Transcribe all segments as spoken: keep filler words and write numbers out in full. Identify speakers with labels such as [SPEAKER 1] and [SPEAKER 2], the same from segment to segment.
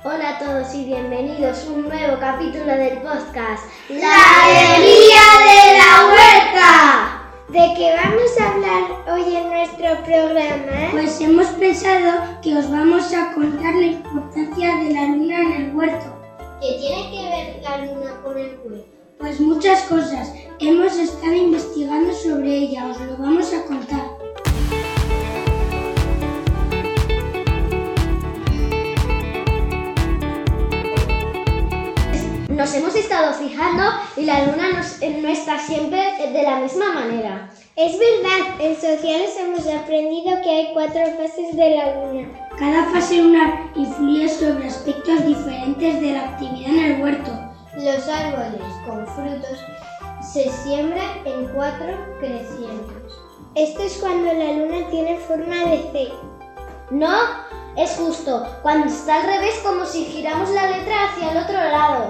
[SPEAKER 1] Hola a todos y bienvenidos a un nuevo capítulo del podcast
[SPEAKER 2] ¡La alegría de la huerta!
[SPEAKER 3] ¿De qué vamos a hablar hoy en nuestro programa?
[SPEAKER 2] Pues hemos pensado que os vamos a contar la importancia de la luna en el huerto.
[SPEAKER 1] ¿Qué tiene que ver la luna con el huerto?
[SPEAKER 2] Pues muchas cosas. Hemos estado investigando sobre ella, os lo vamos a contar.
[SPEAKER 1] Nos hemos estado fijando y la luna nos, no está siempre de la misma manera.
[SPEAKER 3] Es verdad, en sociales hemos aprendido que hay cuatro fases de la luna.
[SPEAKER 2] Cada fase lunar influye sobre aspectos diferentes de la actividad en el huerto.
[SPEAKER 1] Los árboles con frutos se siembran en cuatro crecientes.
[SPEAKER 3] Esto es cuando la luna tiene forma de C.
[SPEAKER 1] No, es justo cuando está al revés, como si giramos la letra hacia el otro lado.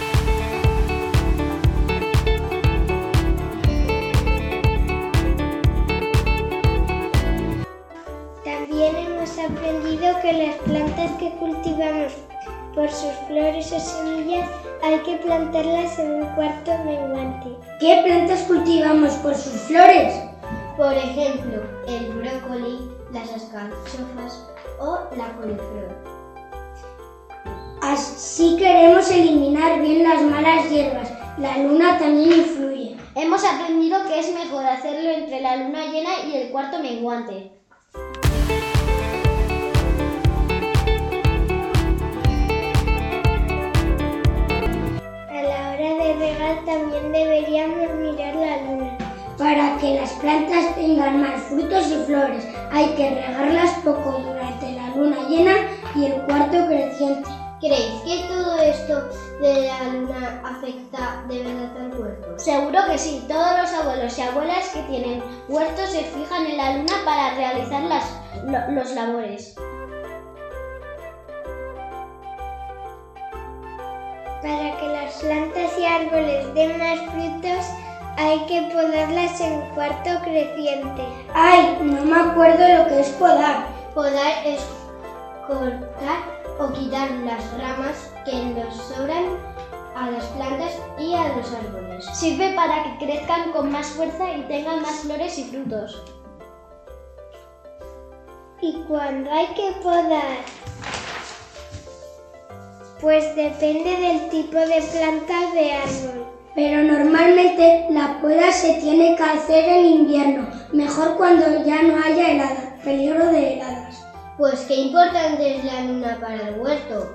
[SPEAKER 3] También hemos aprendido que las plantas que cultivamos por sus flores o semillas hay que plantarlas en un cuarto menguante.
[SPEAKER 2] ¿Qué plantas cultivamos por sus flores?
[SPEAKER 1] Por ejemplo, el brócoli, las alcachofas o la coliflor.
[SPEAKER 2] Así queremos eliminar bien las malas hierbas. La luna también influye.
[SPEAKER 1] Hemos aprendido que es mejor hacerlo entre la luna llena y el cuarto menguante.
[SPEAKER 3] A la hora de regar también deberíamos mirar la luna.
[SPEAKER 2] Para que las plantas tengan más frutos y flores, hay que regarlas poco durante la luna llena y el cuarto creciente.
[SPEAKER 1] ¿Creéis que todo esto de la luna afecta de verdad al huerto? Seguro que sí. Todos los abuelos y abuelas que tienen huertos se fijan en la luna para realizar las, lo, los labores.
[SPEAKER 3] Para que las plantas y árboles den más frutos, hay que podarlas en cuarto creciente.
[SPEAKER 2] ¡Ay! No me acuerdo lo que es podar.
[SPEAKER 1] Podar es cortar o quitar las ramas que nos sobran a las plantas y a los árboles. Sirve para que crezcan con más fuerza y tengan más flores y frutos.
[SPEAKER 3] ¿Y cuándo hay que podar? Pues depende del tipo de planta o de árbol.
[SPEAKER 2] Pero normalmente la poda se tiene que hacer en invierno, mejor cuando ya no haya helada, peligro de heladas.
[SPEAKER 1] Pues qué importante es la luna para el huerto.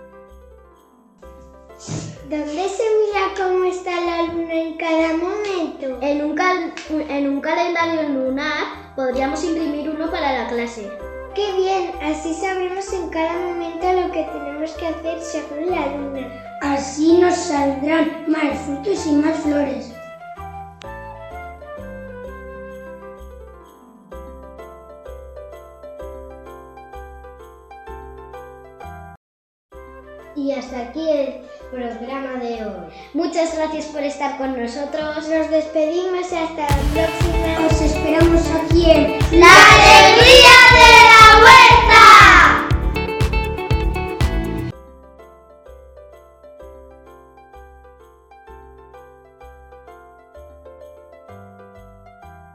[SPEAKER 3] ¿Dónde se mira cómo está la luna en cada momento?
[SPEAKER 1] En un, cal- en un calendario lunar podríamos imprimir uno para la clase.
[SPEAKER 3] ¡Qué bien! Así sabremos en cada momento lo que tenemos que hacer según la luna.
[SPEAKER 2] Así nos saldrán más frutos y más flores.
[SPEAKER 1] Y hasta aquí el programa de hoy. Muchas gracias por estar con nosotros.
[SPEAKER 3] Nos despedimos hasta la próxima.
[SPEAKER 2] Os esperamos aquí en
[SPEAKER 1] ¡La alegría!